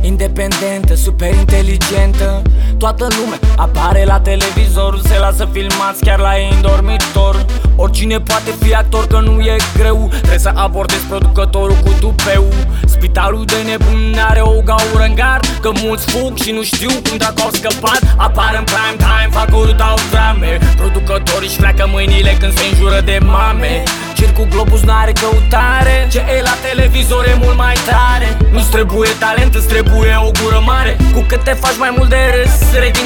independentă, super inteligentă. Toată lumea apare la televizor, se lasă filmați chiar la ei în dormitor. Oricine poate fi actor, că nu e greu, trebuie să abordezi producătorul cu tupeu. Spitalul de nebuni are o gaură în gard, că mulți fug și nu știu cum dacă au scăpat. Apar în prime time, fac o dau drame. Producătorii își pleacă mâinile când se înjură de mame. Circul Globus n-are căutare, ce e la televizor e mult mai tare. Nu-ți trebuie talent, îți trebuie o gură mare. Cu cât te faci mai mult de râs, rating